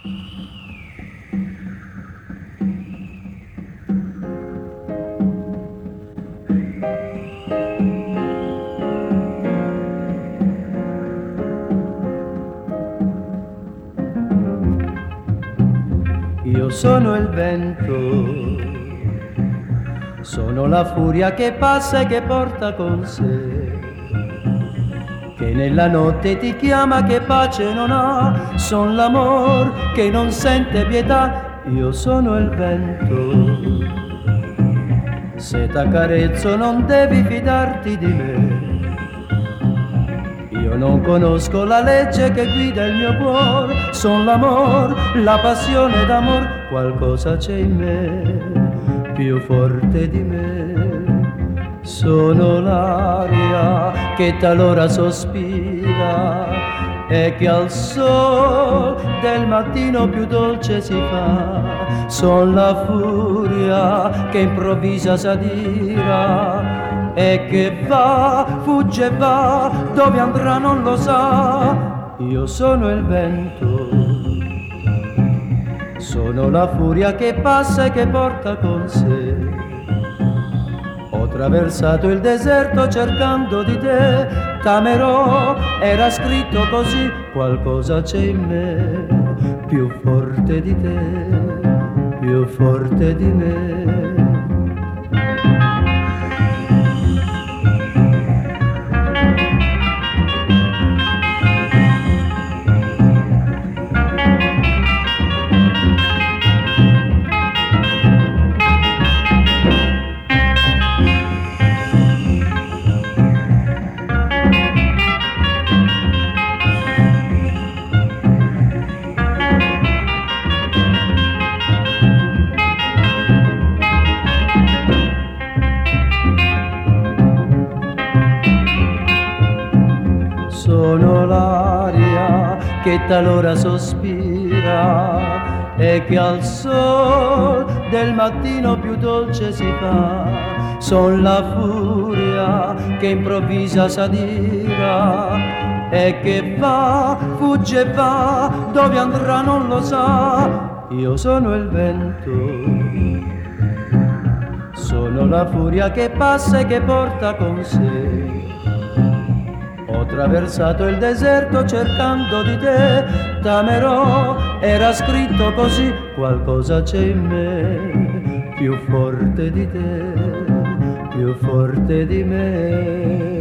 Io sono il vento, sono la furia che passa e che porta con sé, che nella notte ti chiama, che pace non ha, son l'amor che non sente pietà. Io sono il vento, se t'accarezzo non devi fidarti di me. Io non conosco la legge che guida il mio cuore, son l'amor, la passione d'amor, qualcosa c'è in me, più forte di me. Sono l'aria che talora sospira e che al sol del mattino più dolce si fa. Son la furia che improvvisa s'adira e che va, fugge e va, dove andrà non lo sa. Io sono il vento, sono la furia che passa e che porta con sé. Ho traversato il deserto cercando di te, t'amerò, era scritto così, qualcosa c'è in me, più forte di te, più forte di me. Sono l'aria che talora sospira e che al sol del mattino più dolce si fa. Son la furia che improvvisa s'adira e che va, fugge e va, dove andrà non lo sa. Io sono il vento, sono la furia che passa e che porta con sé. Ho traversato il deserto cercando di te, t'amerò, era scritto così, qualcosa c'è in me, più forte di te, più forte di me.